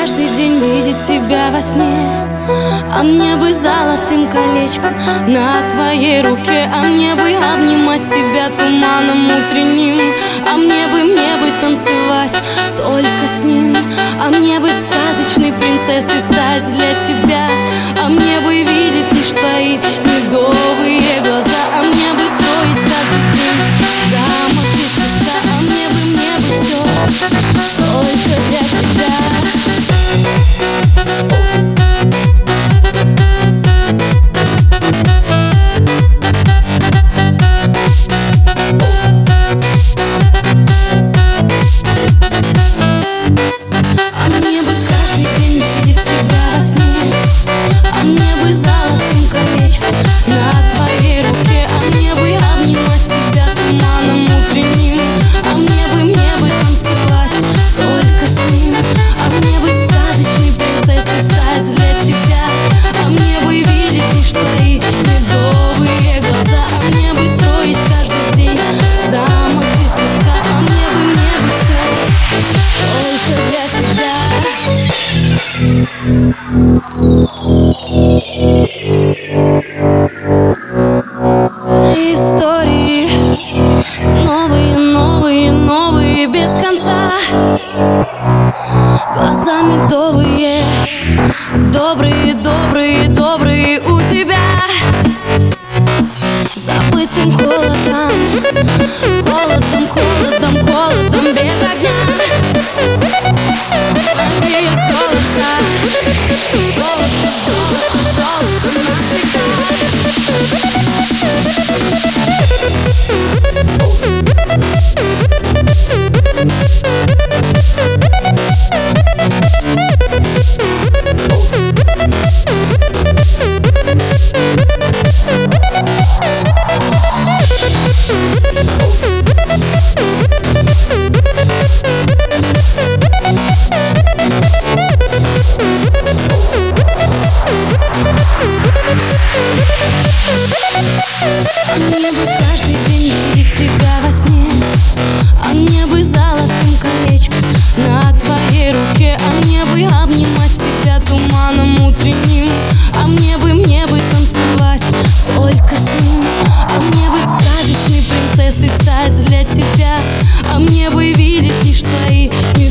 каждый день видеть тебя во сне, а мне бы золотым колечком на твоей руке, а мне бы обнимать тебя туманом утренним, а мне бы танцевать только с ним, а мне бы сказочной принцессой стать для тебя, а мне бы видеть лишь твои медовые глаза, а мне бы строить каждый день замок из песка, а мне бы все только для тебя. Истории новые, новые, новые без конца, глаза медовые, добрые, добрые, добрые у тебя. Забытым холодом, холодом, холодом, холодом без огня. Обеет золото, золото, золото, золото навсегда. А мне бы каждый день видеть тебя во сне, а мне бы золотым колечком на твоей руке, а мне бы обнимать тебя туманом утренним, а мне бы танцевать только с ним, а мне бы сказочной принцессой стать для тебя, а мне бы видеть лишь твои